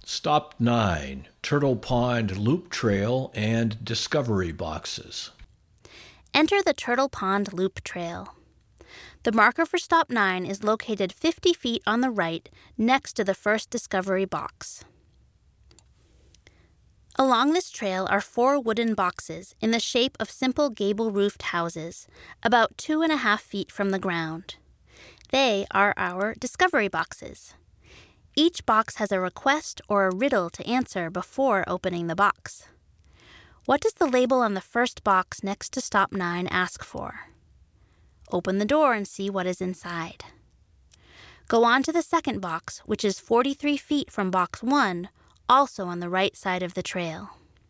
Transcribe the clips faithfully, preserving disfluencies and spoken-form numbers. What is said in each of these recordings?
Stop nine, Turtle Pond Loop Trail and Discovery Boxes. Enter the Turtle Pond Loop Trail. The marker for Stop nine is located fifty feet on the right next to the first Discovery box. Along this trail are four wooden boxes in the shape of simple gable-roofed houses, about two and a half feet from the ground. They are our Discovery boxes. Each box has a request or a riddle to answer before opening the box. What does the label on the first box next to Stop nine ask for? Open the door and see what is inside. Go on to the second box, which is forty-three feet from box one, also on the right side of the trail.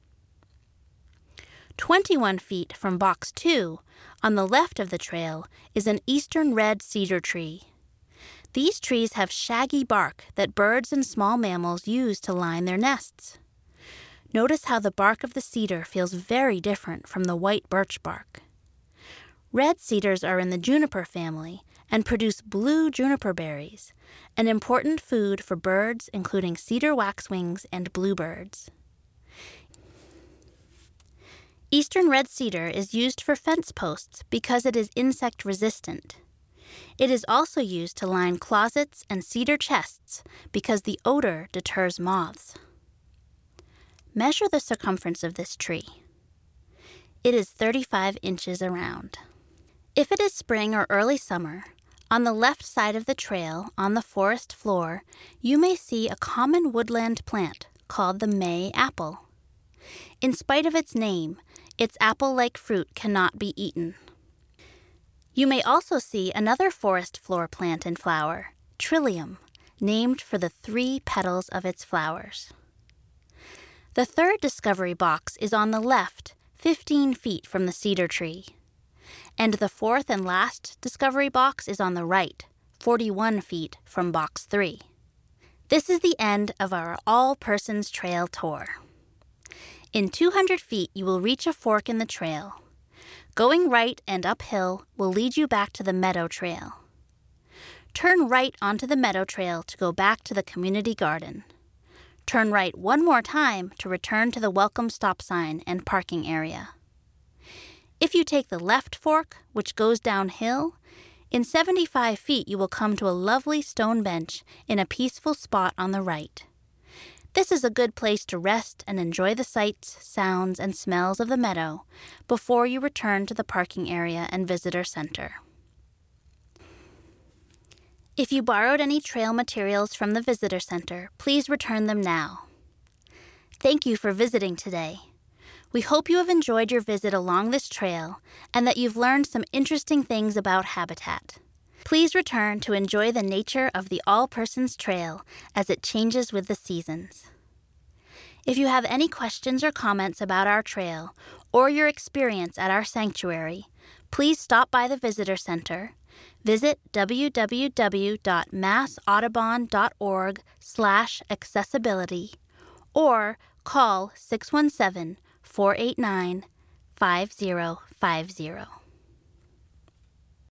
twenty-one feet from box two, on the left of the trail, is an eastern red cedar tree. These trees have shaggy bark that birds and small mammals use to line their nests. Notice how the bark of the cedar feels very different from the white birch bark. Red cedars are in the juniper family and produce blue juniper berries, an important food for birds including cedar waxwings and bluebirds. Eastern red cedar is used for fence posts because it is insect resistant. It is also used to line closets and cedar chests because the odor deters moths. Measure the circumference of this tree. It is thirty-five inches around. If it is spring or early summer, on the left side of the trail on the forest floor, you may see a common woodland plant called the May apple. In spite of its name, its apple-like fruit cannot be eaten. You may also see another forest floor plant in flower, Trillium, named for the three petals of its flowers. The third Discovery box is on the left, fifteen feet from the cedar tree. And the fourth and last Discovery box is on the right, forty-one feet from box three. This is the end of our All-Persons Trail tour. In two hundred feet, you will reach a fork in the trail. Going right and uphill will lead you back to the Meadow Trail. Turn right onto the Meadow Trail to go back to the community garden. Turn right one more time to return to the welcome stop sign and parking area. If you take the left fork, which goes downhill, in seventy-five feet you will come to a lovely stone bench in a peaceful spot on the right. This is a good place to rest and enjoy the sights, sounds, and smells of the meadow before you return to the parking area and visitor center. If you borrowed any trail materials from the visitor center, please return them now. Thank you for visiting today. We hope you have enjoyed your visit along this trail and that you've learned some interesting things about habitat. Please return to enjoy the nature of the All-Persons Trail as it changes with the seasons. If you have any questions or comments about our trail or your experience at our sanctuary, please stop by the Visitor Center, visit w w w dot mass audubon dot org slash accessibility, or call six one seven, four eight nine, five zero five zero.